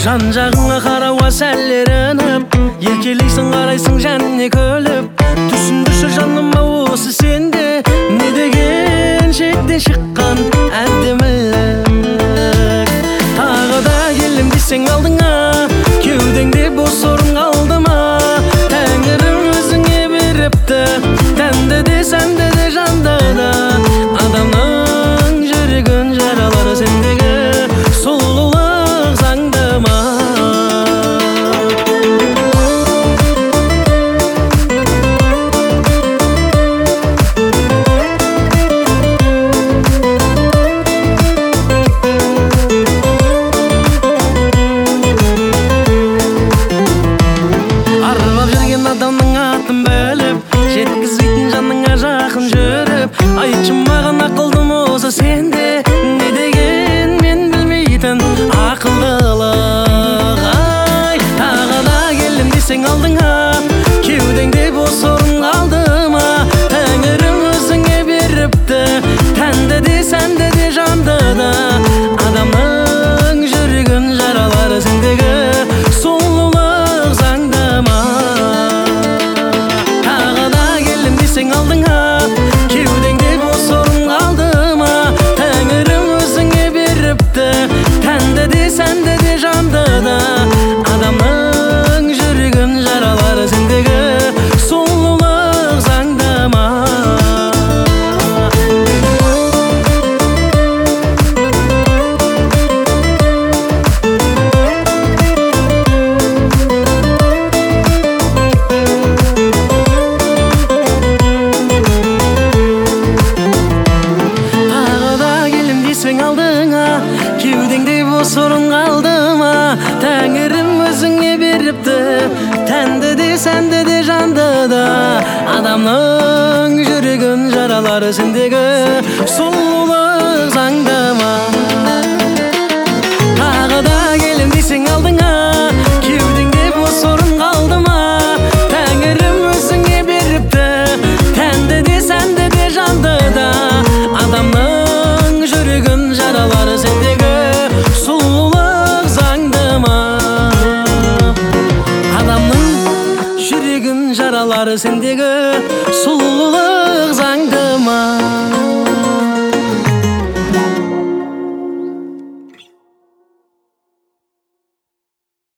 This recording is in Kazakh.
Жан-жағыңа қарауға сәллерініп, еркелейсің қарайсың және күліп. Түсіндірші жаныма осы сенде не деген шектен шыққан әдемілік. Тағы да келем десең алдыңа, кеудеңде бос орын қалды ма? Тәңірім өзіңе беріпті, тәнді де сәнді де жанды да. Адамның жүрегін жаралар сендегі сұлулық заңды ма? Адамның атын біліп, жеткізбейтін жаныңа жақын жүріп. Айтшы маған ақылдым осы сенде не деген мен білмейтін ақылдылық. Ай, тағы да келдім десең алдыңа, кеудеңде бос орын қалды ма? Тәңірім өзіңе беріпті, тәнді де сәнді де жанды да. Адамның жүрегін жаралар сендегі сұлулық заңды ма? Алдыңа, кеудеңде бос орын қалды ма? Тәңірім өзіңе беріпті, тәнді де сәнді де жанды да. Адамның жүрегін жаралар сендегі сұлулық заңды ма? Алдыңа, кеудеңде бос орын қалды ма? Тәңірім өзіңе беріпті, тәнді де сәнді де жанды да. Адамның жүрегін жаралар сендегі сұлулық заңды ма? Тағы да келем десең алдыңа, кеудеңде бос орын қалды ма? Тәңірім өзіңе беріпті, тәнді де сәнді де жанды да. Адамның жүрегін жаралар сендегі сұлулық заңды ма? Адамның жүрегін жаралар сендегі